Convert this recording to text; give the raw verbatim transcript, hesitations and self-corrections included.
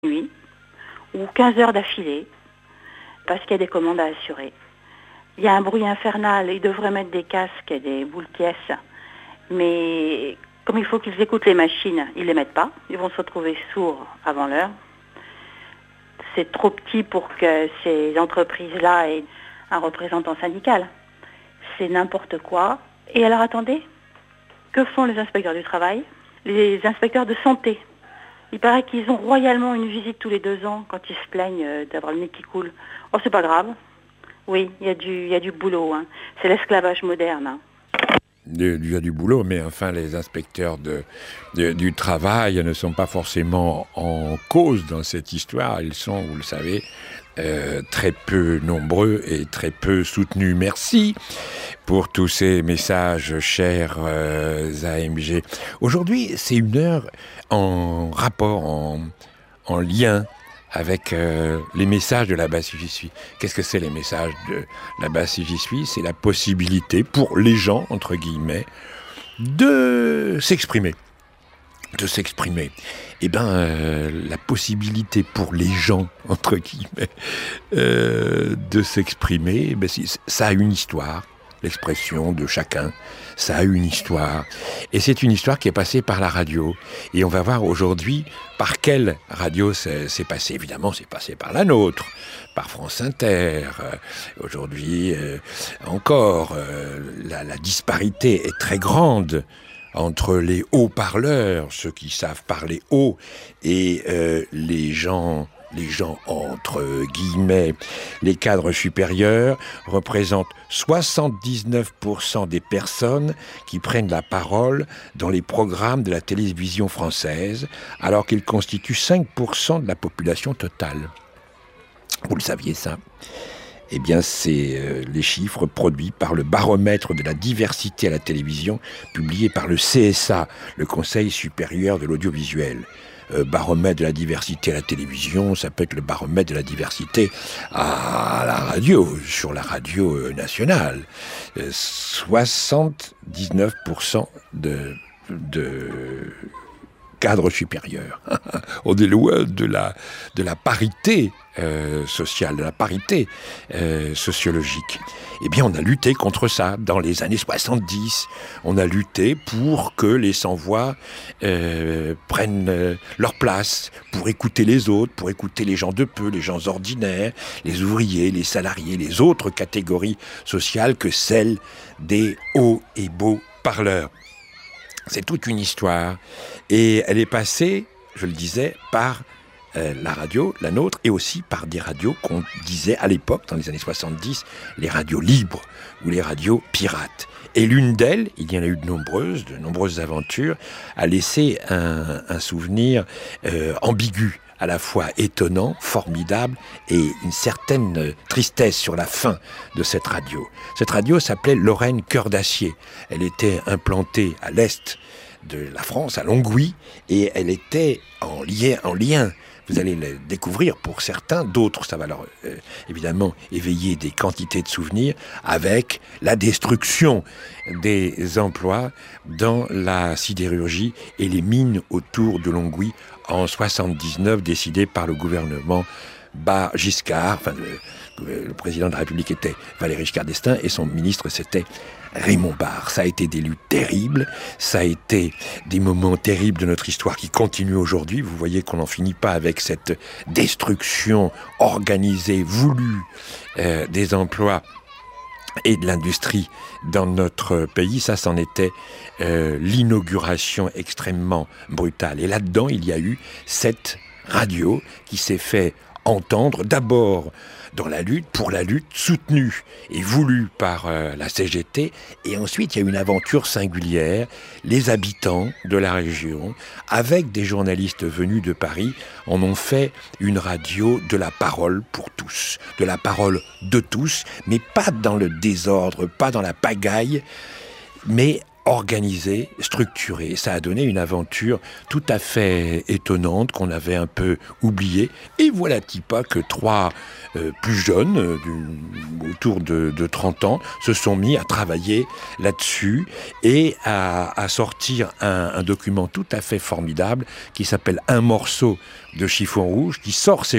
nuit ou quinze heures d'affilée parce qu'il y a des commandes à assurer. Il y a un bruit infernal, ils devraient mettre des casques et des boules pièces, mais comme il faut qu'ils écoutent les machines, ils ne les mettent pas, ils vont se retrouver sourds avant l'heure. C'est trop petit pour que ces entreprises-là aient un représentant syndical. C'est n'importe quoi. Et alors attendez, que font les inspecteurs du travail? Les inspecteurs de santé. Il paraît qu'ils ont royalement une visite tous les deux ans quand ils se plaignent d'avoir le nez qui coule. Oh, c'est pas grave. Oui, il y a du, il y a du boulot. Hein. C'est l'esclavage moderne. Hein. Il y a du boulot, mais enfin, les inspecteurs de, de, du travail ne sont pas forcément en cause dans cette histoire. Ils sont, vous le savez, euh, très peu nombreux et très peu soutenus. Merci pour tous ces messages, chers euh, A M G. Aujourd'hui, c'est une heure en rapport, en, en lien avec euh, les messages de là-bas si j'y suis. Qu'est-ce que c'est les messages de là-bas si j'y suis? C'est la possibilité pour les gens, entre guillemets, de s'exprimer. De s'exprimer. Eh bien, euh, la possibilité pour les gens, entre guillemets, euh, de s'exprimer, ben, ça a une histoire. L'expression de chacun, ça a une histoire. Et c'est une histoire qui est passée par la radio. Et on va voir aujourd'hui par quelle radio c'est, c'est passé. Évidemment, c'est passé par la nôtre, par France Inter. Euh, aujourd'hui, euh, encore, euh, la, la disparité est très grande entre les haut-parleurs, ceux qui savent parler haut, et euh, les gens... Les gens, entre guillemets, les cadres supérieurs, représentent soixante-dix-neuf pour cent des personnes qui prennent la parole dans les programmes de la télévision française, alors qu'ils constituent cinq pour cent de la population totale. Vous le saviez, ça ? Eh bien, c'est euh, les chiffres produits par le baromètre de la diversité à la télévision, publié par le C S A, le Conseil supérieur de l'audiovisuel. Euh, baromètre de la diversité à la télévision, ça peut être le baromètre de la diversité à la radio, sur la radio euh, nationale. Euh, soixante-dix-neuf pour cent de, de cadres supérieurs. On est loin de la, de la parité euh, sociale, de la parité euh, sociologique. Eh bien, on a lutté contre ça dans les années soixante-dix. On a lutté pour que les sans-voix euh, prennent euh, leur place, pour écouter les autres, pour écouter les gens de peu, les gens ordinaires, les ouvriers, les salariés, les autres catégories sociales que celles des hauts et beaux parleurs. C'est toute une histoire. Et elle est passée, je le disais, par euh, la radio, la nôtre, et aussi par des radios qu'on disait à l'époque, dans les années soixante-dix, les radios libres ou les radios pirates. Et l'une d'elles, il y en a eu de nombreuses, de nombreuses aventures, a laissé un, un souvenir euh, ambigu, à la fois étonnant, formidable, et une certaine tristesse sur la fin de cette radio. Cette radio s'appelait Lorraine Cœur d'Acier. Elle était implantée à l'est de la France, à Longwy, et elle était en lien, en lien. Vous allez le découvrir pour certains, d'autres, ça va leur euh, évidemment éveiller des quantités de souvenirs avec la destruction des emplois dans la sidérurgie et les mines autour de Longwy en soixante-dix-neuf, décidée par le gouvernement Giscard. Enfin, le, le président de la République était Valéry Giscard d'Estaing et son ministre c'était Raymond Barre. Ça a été des luttes terribles, ça a été des moments terribles de notre histoire qui continuent aujourd'hui. Vous voyez qu'on n'en finit pas avec cette destruction organisée, voulue euh, des emplois et de l'industrie dans notre pays. Ça, c'en était euh, l'inauguration extrêmement brutale. Et là-dedans, il y a eu cette radio qui s'est fait entendre d'abord dans la lutte, pour la lutte soutenue et voulue par euh, la C G T. Et ensuite, il y a une aventure singulière. Les habitants de la région, avec des journalistes venus de Paris, en ont fait une radio de la parole pour tous. De la parole de tous, mais pas dans le désordre, pas dans la pagaille, mais organisé, structuré. Ça a donné une aventure tout à fait étonnante qu'on avait un peu oubliée. Et voilà-t-il pas que trois euh, plus jeunes, euh, du, autour de, de trente ans, se sont mis à travailler là-dessus et à, à sortir un, un document tout à fait formidable qui s'appelle « Un morceau de chiffon rouge » qui sort ces